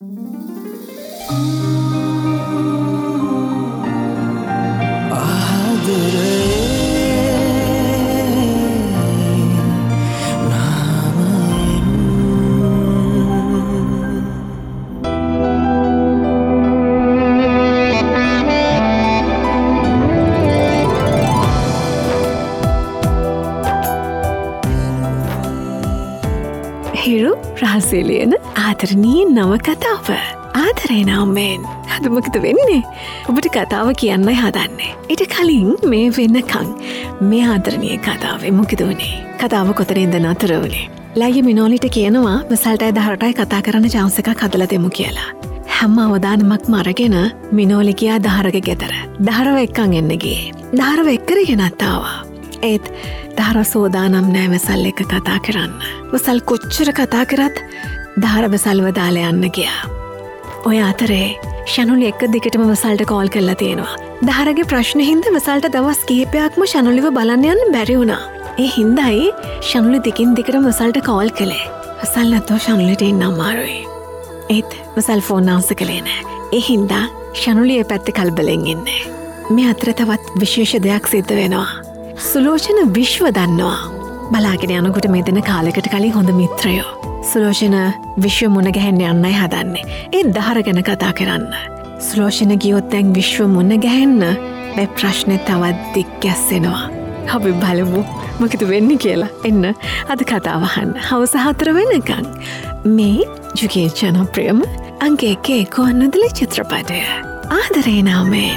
හිරු රහසේලියන ආදරණීය නවකතාව ආදරේ නම්මෙන් අද මොකද වෙන්නේ? ඔබට කතාව කියන්නයි හදන්නේ. ඊට කලින් මේ වෙනකන් මේ ආදරණීය කතාවේ මොකද වුනේ? කතාව කොතනින්ද නතර වුනේ? ලයිය මිනෝලිට කියනවා විසල්ටයි දහරටයි කතා කරන්න chance එකක් හදලා දෙමු කියලා. හැම අවදානමක්ම අරගෙන මිනෝලි ගියා දහරගේ ගෙදර. දහරව එක්කන් එන්න ගියේ. දහරව එක්කරගෙනත් ආවා. ඒත් දහර සෝදානම් නෑ වෙසල් එක කතා කරන්න. වෙසල් කොච්චර කතා කරත් දහර වෙසල්ව දාලා යන්න ගියා. ඔය අතරේ ෂනුලි එක දිගටම වෙසල්ට කෝල් කරලා තියෙනවා. දහරගේ ප්‍රශ්න හින්දා වෙසල්ට දවස් කිහිපයක්ම ෂනුලිව බලන්න යන්න බැරි වුණා. ඒ හින්දායි ෂනුලි දිගින් දිගටම වෙසල්ට කෝල් කළේ. වෙසල් නැතෝ ෂනුලිට ඉන්න අමාරුයි. ඒත් වෙසල් ෆෝන් ආන්සර් කළේ නෑ. ඒ හින්දා ෂනුලි ඒ පැත්තේ කලබලෙන් ඉන්නේ. මේ අතර තවත් විශේෂ දෙයක් සිද්ධ වෙනවා. සුලෝචන විශ්ව දන්නවා. බලාගෙන යනකොට මේ දෙන කාලෙකට කලින් හොඳ මිත්‍රයෝ. සුලෝචන විශ්ව මුණ ගැහෙන්න යන්නයි හදන්නේ. ඒ දහර ගැන කතා කරන්න. සුලෝචන ගියොත් දැන් විශ්ව මුණ ගැහෙන්න මේ ප්‍රශ්නේ තවත් දික් ගැස්සෙනවා. අපි බලමු මොකද වෙන්නේ කියලා. එන්න අද කතාව අහන්න. හවස 4 වෙනකන් මේ ජුගේ ජනප්‍රියම අංකේ කොන්නදලි චිත්‍රපටය ආදරේ නාමයෙන්.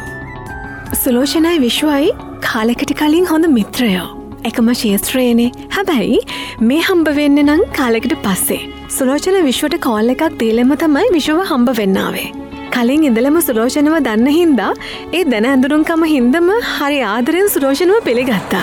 සුලෝචනයි විශ්වයි කාලෙකට කලින් හොඳ මිත්‍රයෝ. එකම ශේත්‍රයනේ. හැබැයි මේ හම්බ වෙන්න නම් කාලෙකට පස්සේ. සුලෝචන විශ්වට කෝල් එකක් දීලම තමයි විශ්ව හම්බ වෙන්නාවේ. කලින් ඉඳලම සුලෝචනව දන්න හින්දා ඒ දැන ඇඳුරුම්කම හින්දම හරි ආදරෙන් සුලෝචනව පිළිගත්තා.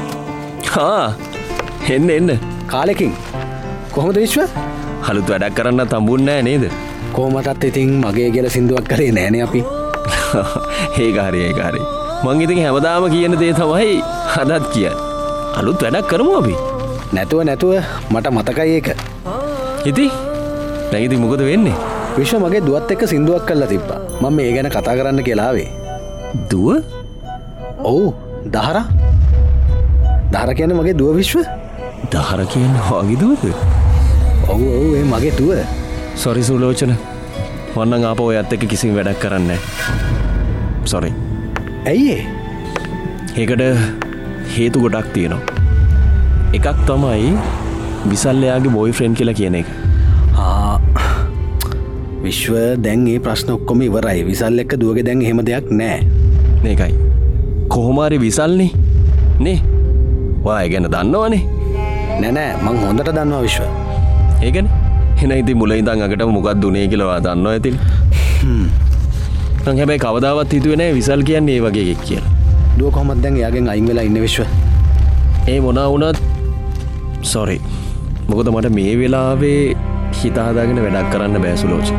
එන්න කාලෙකින් කොහොමද විශ්ව? අලුත් වැඩක් කරන්න තඹුන්නේ නෑ නේද? කොහොමටත් ඉතින් මගේ කියලා සින්දුවක් කරේ නෑනේ අපි. ඒක හරි. මං ඉතින් හැමදාම කියන දේ තමයි අදත් කියන්නේ. අලුත් වැඩක් කරමු අපි. නැතුව මට මතකයි ඒක. ඉතින් දැන් ඉතින් මොකද වෙන්නේ? විශ්ව මගේ දුවත් එක්ක සින්දුවක් කරලා තිබ්බා. මම මේ ගැන කතා කරන්න කියලා ආවේ. දුව? ඔව්, දහර කියන්නේ මගේ දුව විශ්ව. දහර කියන්නේ වගේ දුවද? ඔව් ඒ මගේ දුව. සෝරි සුලෝචන. වන්නම් ආපහු ඔයත් එක්ක කිසිම වැඩක් කරන්නේ නැහැ. සෝරි. ඇයි ඒ? ඒකට හේතු ගොඩක් තියෙනවා. එකක් තමයි විසල්ලයාගේ බොයිෆ්‍රෙන්ඩ් කියලා කියන එක. විශ්ව දැන් මේ ප්‍රශ්න ඔක්කොම ඉවරයි. විසල් එක්ක දුවගේ දැන් එහෙම දෙයක් නෑ. මේකයි. කොහොම හරි විසල්නේ. නේ? ඔයා ඒ ගැන දන්නවනේ. නෑ මං හොඳට දන්නවා විශ්ව. ඒකනේ. එහෙනම් ඉතින් මුලින් ඉඳන් අගටම මොකක්ද උනේ කියලා ඔයා දන්නවා ඇතිනේ. මං හැබැයි කවදාවත් හිතුවේ නෑ විසල් කියන්නේ ඒ වගේ එකෙක් කියලා. දුව කොහොමද දැන් එයාගෙන් අයින් වෙලා ඉන්නේ විශ්ව? ඒ මොනවා වුණත් සෝරි. මොකද මට මේ වෙලාවේ හිත හදාගෙන වැඩක් කරන්න බෑ සුලෝචන.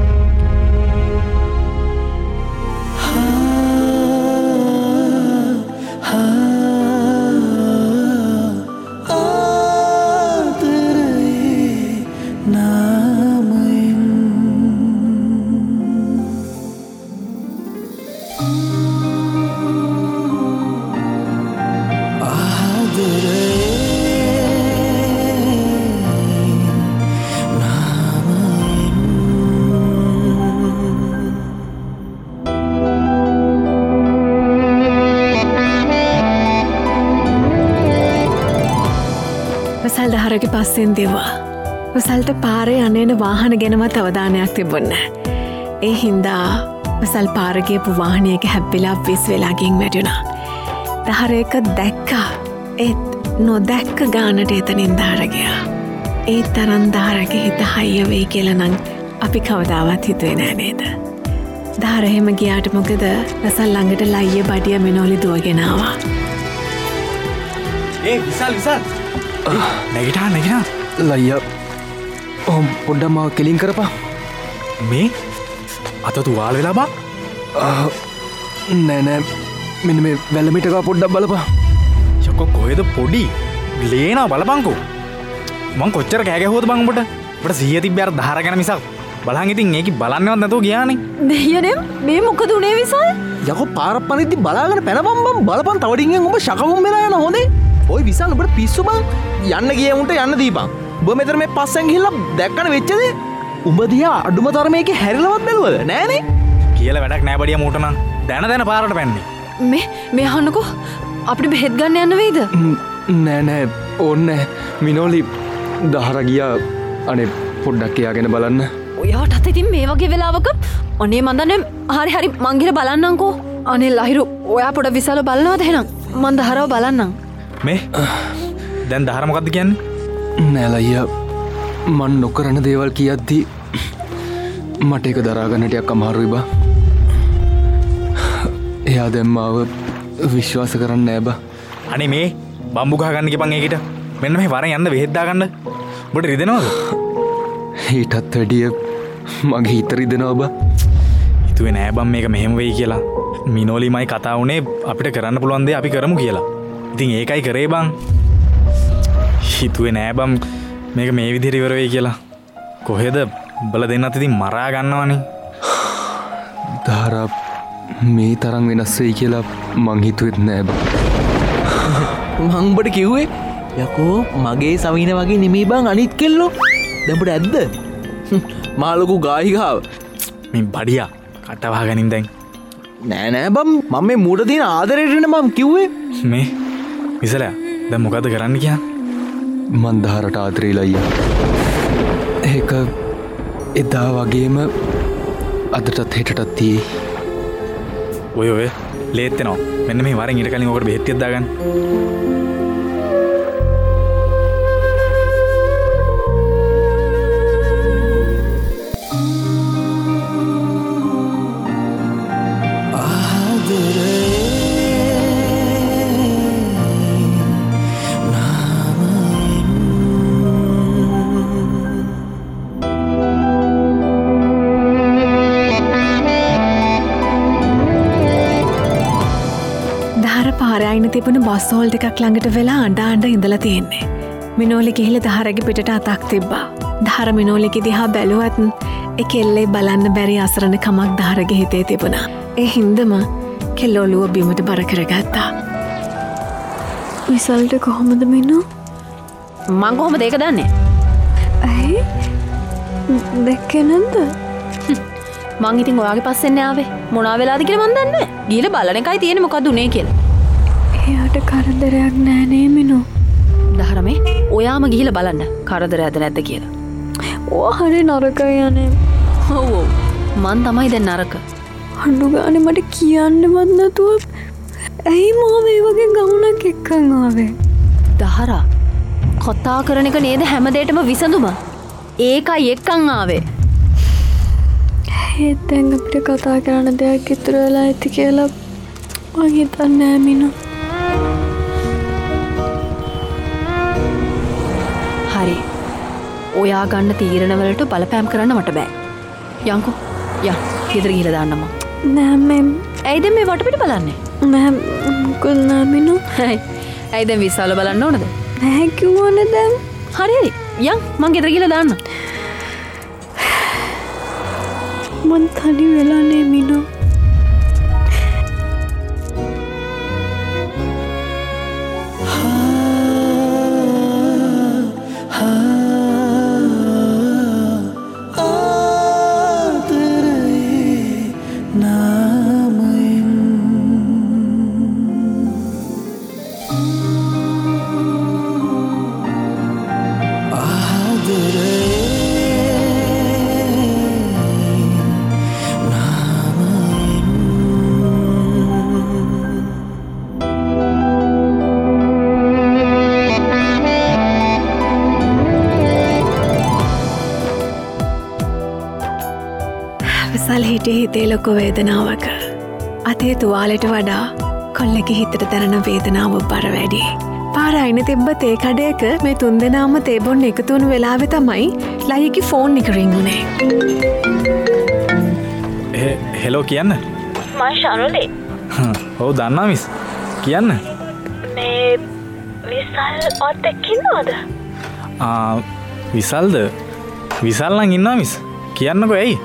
වෙසල් දහරගේ පස්සෙන් දෙවා. වෙසල්ට පාරේ යන්නේන වාහන ගැනවත් අවධානයක් තිබුණේ නැහැ. ඒ හින්දා වෙසල් පාර ගියපු වාහනයක හැප්පිලා විස් වෙලා ගින් වැටුණා. දහර එක දැක්කා. ඒත් නොදැක්ක ගානට එතනින් දහර ගියා. ඒ තරම් දහරගේ හිත හයිය වෙයි කියලා නම් අපි කවදාවත් හිතුවේ නෑ නේද? දහර එහෙම ගියාට මොකද වෙසල් ළඟට ලයිය බඩිය මිනෝලි දුවගෙන ආවා. විසල් නැගිටා ලයියා පොඩ්ඩක් මාව කෙලින් කරපා. මේ අත තුවාල වෙලා බා? නෑ මෙන්න මේ වැලමිට එකා පොඩ්ඩක් බලපා. යකෝ කොහෙද පොඩි ලේනා බලපංකෝ. මං කොච්චර කෑ ගැහුවද බං උඹට? උඹට සිහිය තිබ්බේ අර දහර ගැන මිසක් බලන් ඉතින් ඒක බලන්නවත් නැතුව ගියානේ. දෙයනේ මේ මොකද උනේ විසල්? යකෝ පාරක් පනිද්දි බලාගෙන පැනපම් බම් බලපන් තව ඩිංගෙන් ඔබ ශකවුම් වෙලා යන හොඳේ. ඔය විසල් ඔබට පිස්සු බං. යන්න ගියේ උන්ට යන්න දීපන්. ඔබ මෙතන මේ පස්සෙන් ගිහිල්ලා දැක්කන වෙච්ච දේ. උඹ දිහා අඩුම තරමේ එකේ හැරිලවත් බැලුවද? නෑනේ. කියලා වැඩක් නෑ බඩියා මූට නම්. දැන පාරට පැන්නේ. මේ අහන්නකෝ අපිට බෙහෙත් ගන්න යන්න වෙයිද? නෑ ඕන්න මිනෝලි දහර ගියා අනේ පොඩ්ඩක් එයාගෙන බලන්න. ඔයාටත් ඉතින් මේ වගේ වෙලාවක අනේ මන්දන්නේ හරි මං ගිහලා බලන්නම්කෝ. අනේ ලහිරු ඔයා පොඩ විසල බලනවද එහෙනම්? මං දහරව බලන්නම්. මේ දැන් දහර මොකද්ද කියන්නේ? නෑ ලයියා මන් නොකරන දේවල් කියද්දි මට ඒක දරා ගන්න ටිකක් අමාරුයි බා. එයා දැන් මාව විශ්වාස කරන්නේ නෑ බා. අනේ මේ බම්බු ගහ ගන්න කියපන් ඒකට. මෙන්න මේ වරෙන් යන්න බෙහෙත් දාගන්න. ඔබට රිදෙනවද? ඊටත් වැඩිය මගේ හිත රිදෙනවා බා. හිතුවේ නෑ බම් මේක මෙහෙම වෙයි කියලා. මිනෝලිමයි කතා වුණේ අපිට කරන්න පුළුවන් දේ අපි කරමු කියලා. ඉතින් ඒකයි කරේ බං. හිතුවේ නෑ බම් මේක මේ විදිහට ඉවර වෙයි කියලා. කොහෙද බල දෙන්නත් ඉතින් මරා ගන්නවනේ. දහරා මේ තරම් වෙනස් වෙයි කියලා මං හිතුවෙත් නෑ බා. මං උඹට කිව්වේ යකෝ මගේ සමීන වගේ නෙමෙයි බං අනිත් කෙල්ලෝ. දැන් උඹට ඇද්ද? මාළකු ගායිකාව. මේ බඩියා කට වහගනින් දැන්. නෑ බම් මම මේ මූට තියෙන ආදරේටනේ මම කිව්වේ. මේ විසලයා දැන් මොකද කරන්න කියන්නේ? මන් දහරට ආදරේලා අයියා. ඒක එදා වගේම අදටත් හෙටටත් තියෙයි. ඔය ලේත් වෙනවා. මෙන්න මේ වරෙන් ඊට කලින් ඔකට බෙහෙත් ටිකක් දාගන්න. පාරයින තිබුණ බස්හෝල් එකක් ළඟට වෙලා අඩාන්ඩ ඉඳලා තියෙන්නේ. මිනෝලි ගිහිල දහරගේ පිටට අතක් තිබ්බා. දහර මිනෝලිකි දිහා බැලුවත්න් එක එල්ලේ බලන්න බැරි අසරණ කමක් දහරගේ හිතේ තිබුණා. ඒ හින්දම කෙල්ලොලුව බිමට බර කරගත්තා. විසල්ට කොහොමද මිනෝ? මං කොහොමද ඒක දන්නේ? ඇයි? දැක්කේ නැද්ද? මං ඉතින් ඔයාගේ පස්සෙන් ආවේ. මොනවා වෙලාද කියලා මන් දන්නේ නැහැ. ගිහලා බලන එකයි තියෙන්නේ මොකද්ද උනේ කියලා. එයාට කරදරයක් නෑ නේ මිනෝ. දහරමේ ඔයාම ගිහලා බලන්න කරදරයක්ද නැද්ද කියලා. ඕ හරි නරකයි යන්නේ. ඔව් මං තමයි දැන් නරක. අඬු ගානේ මට කියන්නවත් නැතුව ඇයි මම මේ වගේ ගමනක් එක්කන් ආවේ? දහරා කතා කරන එක නේද හැමදේටම විසඳුම? ඒකයි එක්කන් ආවේ. ඒත් දැන් අපිට කතා කරන්න දෙයක් ඉතුරු වෙලා ඇති කියලා මං හිතන්නේ නෑ මිනෝ. හරි. ඔයා ගන්න තීරණවලට බලපෑම් කරන්න මට බෑ. යන්කෝ. යා, ගෙදර ගිහලා දාන්න මම. නෑ මම. ඇයිද මේ වටපිට බලන්නේ? මම මොකද නෑ මිනෝ. ඇයි දැන් විශ්වාල බලන්න ඕනද? නෑ කිව්වනේ දැන්. හරි. යන් මං ගෙදර ගිහලා දාන්න. මං තනි වෙලා නේ මිනෝ. විසල් හිටිය හිතේ ලොකු වේදනාවක. අතේ තුවාලෙට වඩා කොල්ලෙක හිතට දැනෙන වේදනාව බර වැඩි. පාර අයින තිබ්බ තේ කඩයක මේ තුන්දෙනාම තේ බොන්න එකතු වුණු වෙලාවේ තමයි ලයිගේ ෆෝන් එක රින් වුණේ. හෙලෝ කියන්න. මං ශනුලේ. ඔව් දන්නා මිස්. කියන්න. මේ විසල් ඔත් එක්ක ඉන්නවද? විසල්ද? විසල් නම් ඉන්නවා මිස්. කියන්නකෝ ඇයි?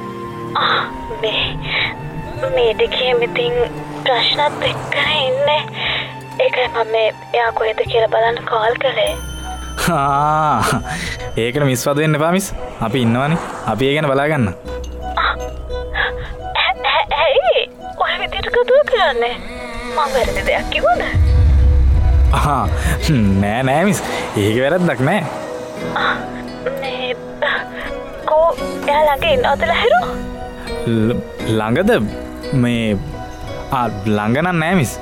මේ දෙකේ මිතින් ප්‍රශ්නත් එක්කන ඉන්නේ. ඒකයි මම එයා කොහෙද කියලා බලන්න කෝල් කළේ. ඒකට මිස්වද වෙන්න එපා මිස්. අපි ඉන්නවනේ. අපි ඒ ගැන බලාගන්න. ඇයි ඔය විදිහට කතා කරන්නේ? මම වැරදි දෙයක් කිව්වද? නෑ මිස්. ඒක වැරද්දක් නෑ. මේ කෝ එයා ළඟ ඉන්නවද ලහිරු? ළඟද මේ ළඟ නම් නෑ මිස්.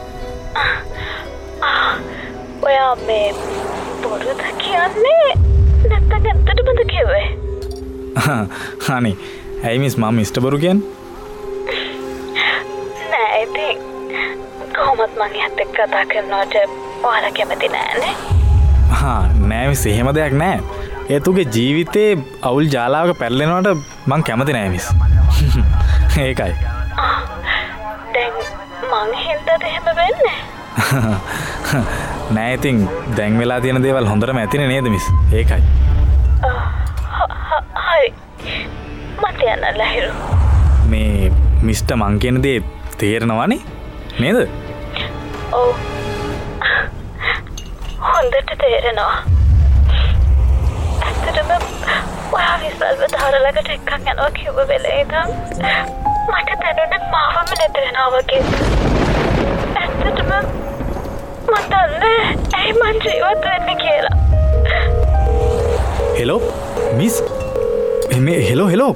ඔයා මේ බොරුද කියන්නේ නැත්නම් ඇත්තටමද කිව්වේ? අනේ ඇයි මිස් මම මිස්ටර් බොරු කියන්නේ? නෑ ඉතින් කොහොමත් මං එයාත් එක්ක කතා කරනවට ඔයාලා කැමති නෑනේ. නෑ මිස් එහෙම දෙයක් නෑ. එතුගේ ජීවිතේ අවුල් ජාලාවක පැටලෙනවට මං කැමති නෑ මිස්. ඒකයි. දැන් මං හින්දාද එහෙම වෙන්නේ? නෑ ඉතින් දැන් වෙලා තියෙන දේවල් හොඳටම ඇතිනේ නේද මිස්? ඒකයි. හරි. මට යන්න ලහිරු. මේ මිස්ටර් මං කියන දේ තේරෙනවනේ නේද? ඔව්. හොඳට තේරෙනවා. ඇත්තටම ඔයා විසල්ව ධාරලකට එක්කන් යනවා කිව්ව වෙලේ ඉඳන් මට දැනුනේ මාවම නැති වෙනවා වගේ. ඇත්තටම මම දන්නේ ඇයි මං ජීවත් වෙන්නේ කියලා. Hello miss. මේ හෙලෝ.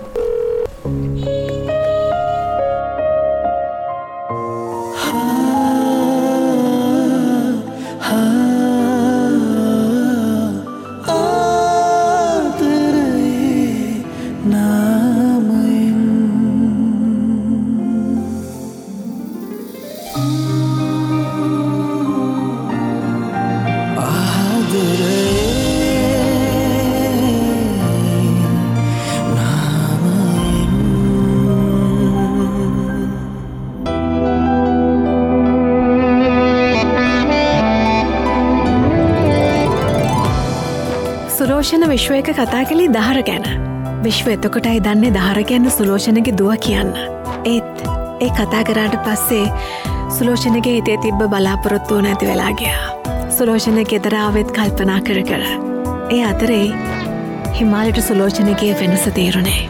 සුලෝෂණ විශ්ව එක කතා කළේ දහර ගැන. විශ්ව එතකොටයි දන්නේ දහර ගැන්න සුලෝෂණගේ දුව කියන්න. ඒත් ඒ කතා කරාට පස්සේ සුලෝෂණගේ හිතේ තිබ්බ බලාපොරොත්තුව නැති වෙලා ගියා. සුලෝෂණ ගෙදර ආවෙත් කල්පනා කර. ඒ අතරේ හිමාලට සුලෝෂණගේ වෙනස තේරුණේ.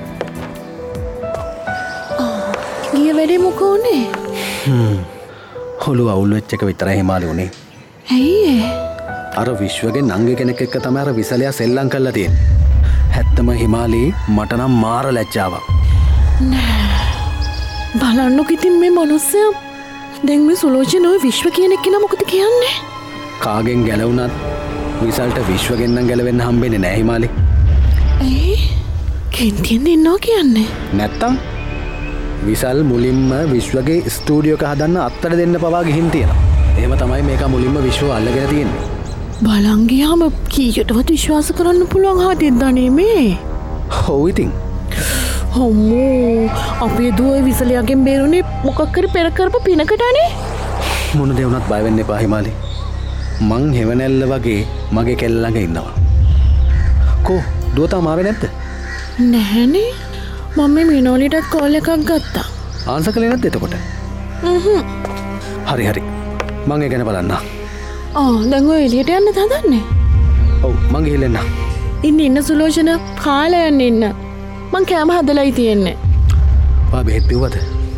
ගිය වැඩේ මොකෝ උනේ? හොළු අවුල් වෙච්ච එක විතරයි හිමාලි උනේ. ඇයි අර විශ්වගේ නංගි කෙනෙක් එක්ක තමයි අර විසලයා සෙල්ලම් කරලා තියෙන්නේ. හැත්තම හිමාලි මට නම් මාර ලැජ්ජාවක්. බලන්නකො ඉතින් මේ මිනිස්සයා දැන් මේ සුලෝචන ඔය විශ්ව කියන එක නම මොකද කියන්නේ? කාගෙන් ගැලවුණත් විසල්ට විශ්වගෙන් නම් ගැලවෙන්න හම්බෙන්නේ නැහැ හිමාලි. ඇයි? කේන්තියෙන් ඉන්නවා කියන්නේ? නැත්තම් විසල් මුලින්ම විශ්වගේ ස්ටුඩියෝ එක හදන්න අත්තට දෙන්න පවා ගිහින් තියෙනවා. එහෙම තමයි මේක මුලින්ම විශ්ව අල්ලගෙන තියෙන්නේ. බලන් ගියාම කීයටවත් විශ්වාස කරන්න පුළුවන් හදින් දන්නේ මේ. ඔව් ඉතින්. හොම්මෝ අපේ දුව විසලයාගෙන් බේරුනේ මොකක් හරි පෙර කරපු පිනකටනේ. මොන දේ වුණත් බය වෙන්න එපා හිමාලි. මං හෙවණැල්ල වගේ මගේ කෙල්ල ළඟ ඉන්නවා. කෝ දුව තාම ආවේ නැද්ද? නැහනේ. මම මේ මිනෝලිටත් කෝල් එකක් ගත්තා. ආන්සර් කළේ නැද්ද එතකොට? හරි. මං ඒ ගැන බලන්න. දැන් ඔය එළියට යන්න හදන්නේ? ඔව් මං ගිහින් එන්න. ඉන්න සුලෝචන කාලා යන්න ඉන්න. මං කෑම හදලායි තියෙන්නේ. ඔයා බෙහෙත් බිව්වද?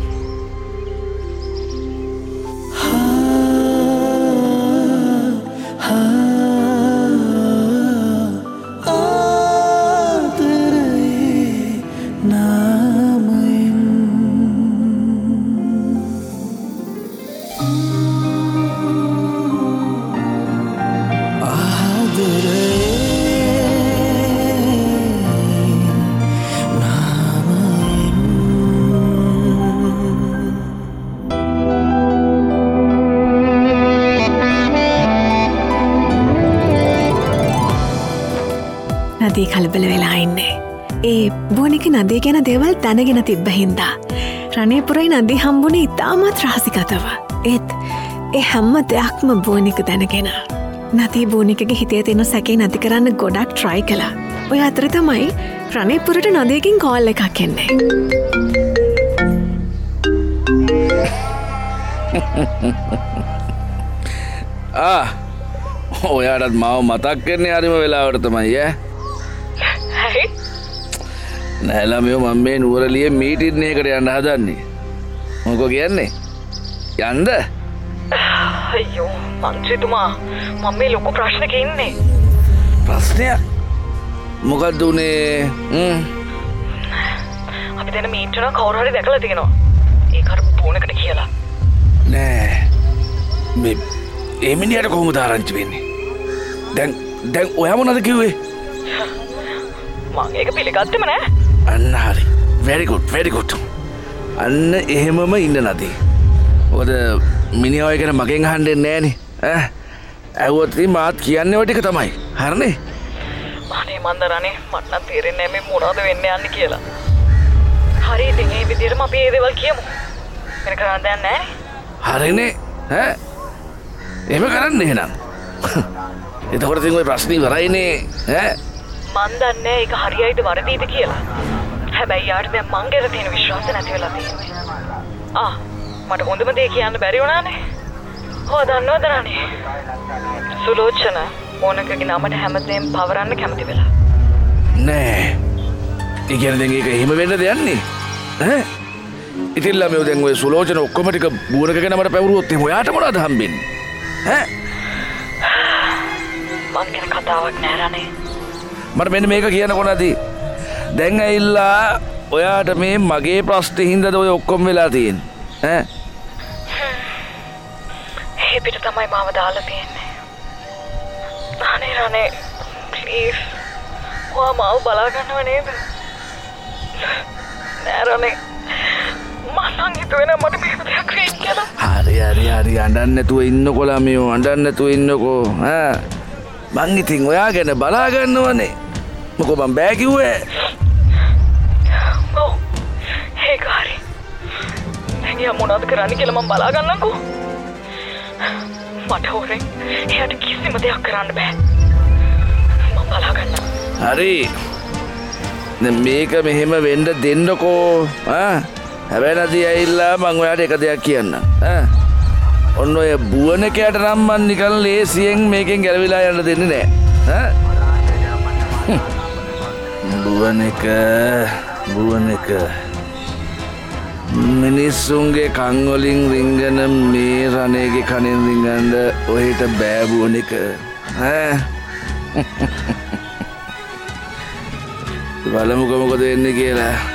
නදී කලබල වෙලා ඉන්නේ. ඒ බෝනික නදී ගැන දේවල් දැනගෙන තිබ්බ හින්දා. රණේපුරයි නදී හම්බුනේ ඉතාමත් රහසිගතව. ඒත් ඒ හැම දෙයක්ම බෝනික දැනගෙන. නදී බෝනිකගේ හිතේ තියෙන සැකේ නැති කරන්න ගොඩක් ට්‍රයි කළා. ඔය අතර තමයි රණේපුරට නදයකින් කෝල් එකක් එන්නේ. ඔයාටත් මාව මතක් කරන්නේ හරිම වෙලාවට තමයි ඈ. නෑලමියෝ මම මේ නුවරලියේ මීටින් එකකට යන්න හදන්නේ. මොකෝ කියන්නේ? යන්න? අයියෝ මන්ත්‍රීතුමා මම මේ ලොකු ප්‍රශ්නක ඉන්නේ. ප්‍රශ්නයක්? මොකක්ද උනේ? අපි දැන් මීට් එක කවුරු හරි දැකලා තියෙනවා. ඒක අර ෆෝන් එකට කියලා. නෑ. මේ ඒ මිනිහට කොහොමද ආරංචි වෙන්නේ? දැන් ඔයා මොනවද කිව්වේ? මම ඒක පිළිගත්තෙම නෑ. අන්න හරි. very good. අන්න එහෙමම ඉන්න නැති. මොකද මිනිහා ඔය ගැන මගෙන් අහන්න දෙන්නේ නෑනේ. ඇහුවොත් ඉතින් මාත් කියන්නේ ඔය ටික තමයි. හරිනේ? අනේ මන්දරනේ මට නම් තේරෙන්නේ නෑ මේ මොනවද වෙන්න යන්නේ කියලා. හරි ඉතින් මේ විදිහටම අපි මේ දේවල් කියමු. වෙන කරන්න දෙයක් නෑනේ. හරිනේ. එහෙම කරන්න එහෙනම්. එතකොට ඉතින් ඔය ප්‍රශ්නේ ඉවරයිනේ. මන් දන්නේ ඒක හරියයිද වරදීද කියලා. හැබැයි යාට දැන් මං ගැන තියෙන විශ්වාසය නැති වෙලා තියෙන්නේ. මට හොඳම දේ කියන්න බැරි වුණානේ. ඔය දන්නවද රණේ? සුලෝචන ඕනකගේ නමට හැමදේම පවරන්න කැමති වෙලා. නෑ. ඒ කියන්නේ දැන් ඒක එහෙම වෙන්නද යන්නේ? ඉතින් ළමයෝ දැන් ඔය සුලෝචන ඔක්කොම ටික බුවනකගේ නමට පැවරුවොත් එහෙම ඔයාට මොනවද හම්බෙන්නේ? මං ගැන කතාවක් නෑ රණේ. මට මෙන්න මේක කියනකො නැති. දැන් ඇවිල්ලා ඔයාට මේ මගේ ප්‍රශ්නේ හින්දාද ඔය ඔක්කොම වෙලා තියෙන්නේ? ඒ පිට තමයි මාව දාලා තියෙන්නේ. අනේ රණේ ප්ලීස්. ඔයා මාව බලා ගන්නව නේද? නෑ රණේ. මං හිතුවේ නෑ මට මේක දෙයක් වෙයි කියලා. හරි අඬන්න නැතුව ඉන්නකො ළමයෝ අඬන්න නැතුව ඉන්නකෝ. මං ඉතින් ඔයා ගැන බලා ගන්නවනේ. මොකෝ මං බෑ කිව්වේ? ඔව්. ඒක හරි. දැන් යා මොනවද කරන්නේ කියලා මං බලා ගන්නම්කෝ. මට හොරෙන් එයාට කිසිම දෙයක් කරන්න බෑ. මං බලා ගන්නම්. හරි. දැන් මේක මෙහෙම වෙන්න දෙන්නකෝ. හැබැයි නැති ඇවිල්ලා මං ඔයාට එක දෙයක් කියන්නම්. ඔන්න ඔය බුවනකයට නම් මං නිකන් ලේසියෙන් මේකෙන් ගැලවිලා යන්න දෙන්නේ නෑ. බුවනක මිනිස්සුන්ගේ කන් වලින් රිංගන මේ රණේගේ කනෙන් රිංගන්න ඔහෙට බෑ බුවනක. බලමුකෝ මොකද වෙන්නේ කියලා.